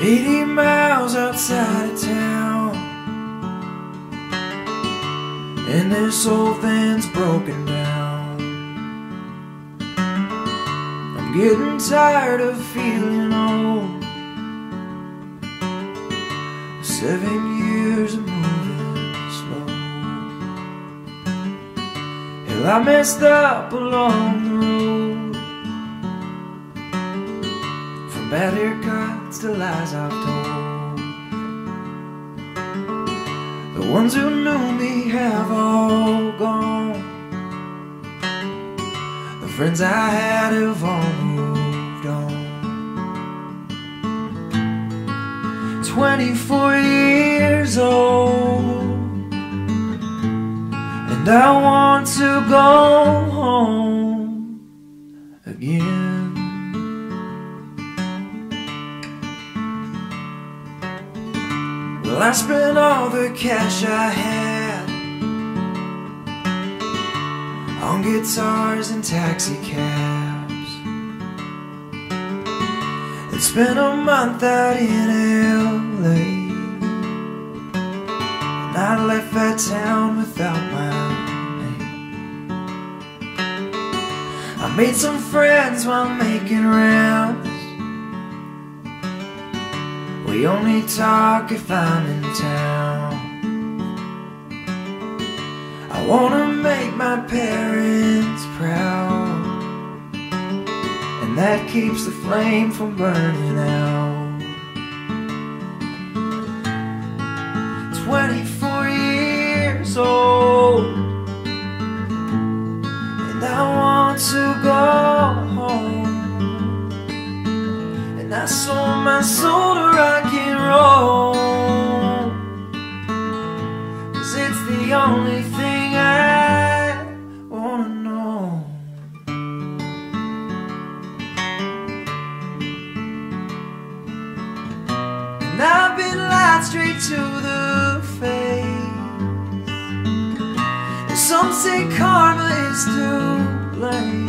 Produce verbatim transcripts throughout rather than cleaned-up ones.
Eighty miles outside of town, and this old thing's broken down. I'm getting tired of feeling old. Seven years of moving slow. Hell, I messed up along the road, from bad haircuts to lies I've told. The ones who knew me have all gone. The friends I had have all moved on. Twenty-four years old, and I want to go home again. Well, I spent all the cash I had on guitars and taxi cabs, and spent a month out in L A, and I left that town without my name. I made some friends while making rounds. We only talk if I'm in town. I wanna make my parents proud, and that keeps the flame from burning out. Twenty-four years old, and I want to go home. And I sold my soul to rock and roll, 'cause it's the only thing I wanna know. And I've been lied straight to the face, and some say karma is to blame.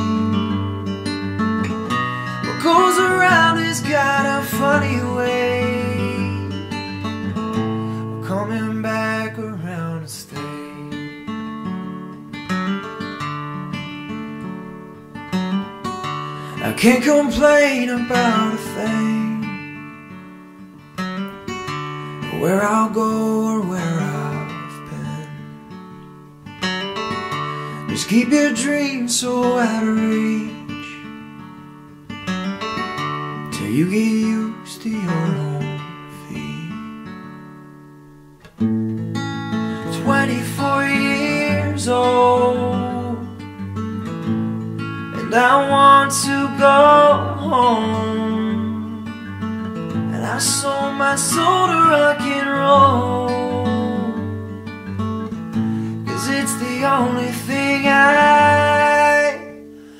What goes around has got a funny way of coming back around to stay. I can't complain about a thing, where I'll go or where I've been. Just keep your dreams so out of reach, till you get used to your own feet. Twenty-four years old, and I want to go home. And I sold my soul to rock and roll.